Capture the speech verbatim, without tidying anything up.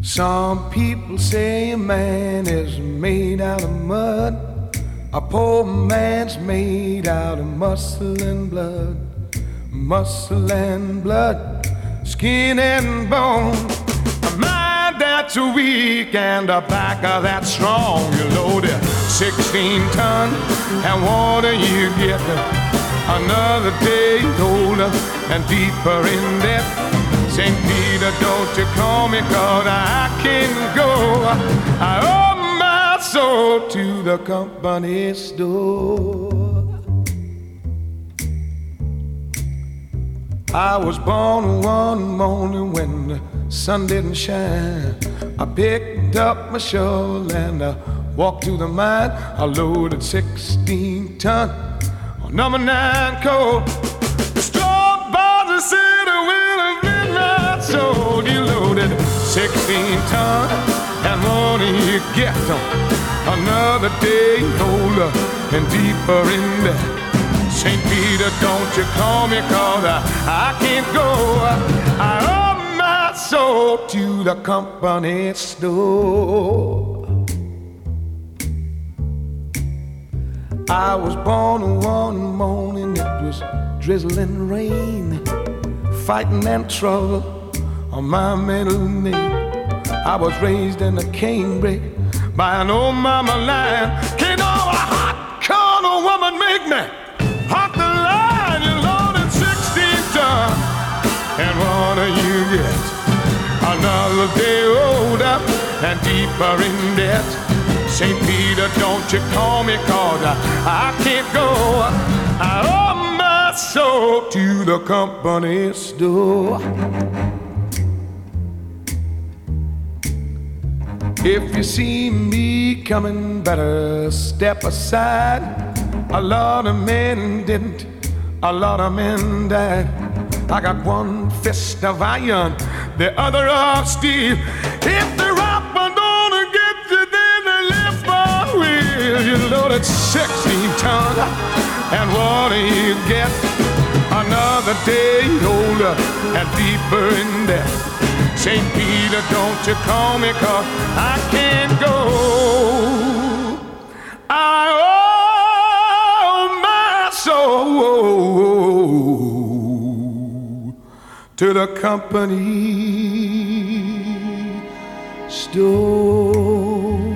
Some people say a man is made out of mud. A poor man's made out of muscle and blood. Muscle and blood, skin and bone. A mind that's weak and a backer that's strong. You load it sixteen ton and water you get another day older and deeper in debt. Saint Peter, don't you call me, 'cause I can go. I owe my soul to the company store. I was born one morning when the sun didn't shine. I picked up my shovel and I walked to the mine. I loaded sixteen ton on number nine coal. The straw bars said I will have been my soul. You loaded sixteen ton and what do you get on another day older and deeper in debt. Saint Peter, don't you call me, 'cause I, I can't go. I owe my soul to the company store. I was born one morning, it was drizzling rain, fighting and trouble on my middle name. I was raised in a canebrake by an old mama lion. Can't no hot corner woman make me hot the line. You loaded sixteen ton and what do you get? Another day older and deeper in debt. Saint Peter, don't you call me, 'cause I, I can't go. I owe my soul to the company store. If you see me coming, better step aside. A lot of men didn't, a lot of men died. I got one fist of iron, the other of steel. If the rapper don't get you, then they lift my wheel. You loaded sixteen ton, and what do you get? Another day older and deeper in debt. Saint Peter, don't you call me, 'cause I can't go. I owe my soul to the company store.